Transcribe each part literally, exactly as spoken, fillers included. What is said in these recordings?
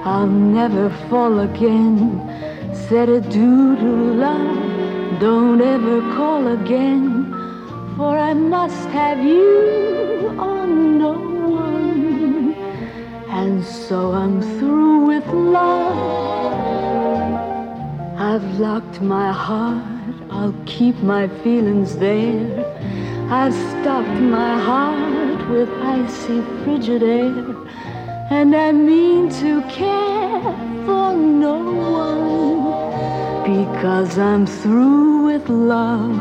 I'll never fall again. Said a doodle love, don't ever call again, for I must have you on no one. And so I'm through with love. I've locked my heart, I'll keep my feelings there. I've stopped my heart with icy frigid air, and I mean to care for no one, because I'm through with love.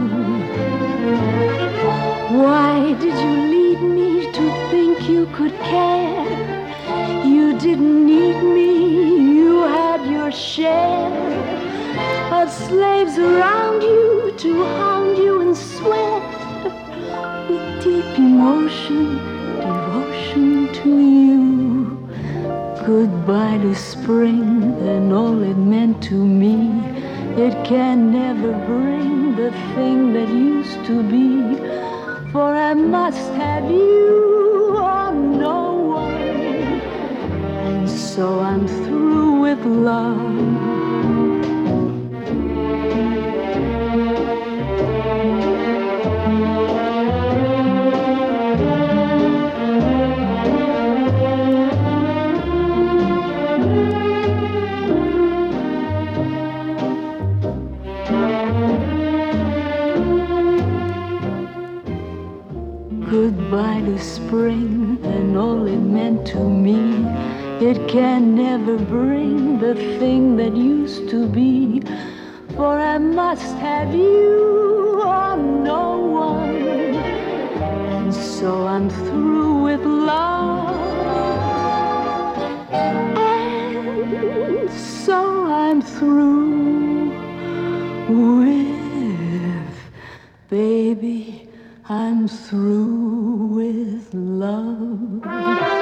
Why did you lead me to think you could care? You didn't need me, you had your share of slaves around you to hound you and sweat with deep emotion, devotion to you. Goodbye to spring and all it meant to me. It can never bring the thing that used to be, for I must have you or no one. And so I'm through with love. Goodbye to spring and all it meant to me. It can never bring the thing that used to be, for I must have you or no one. And so I'm through with love. And so I'm through with, baby, I'm through with love.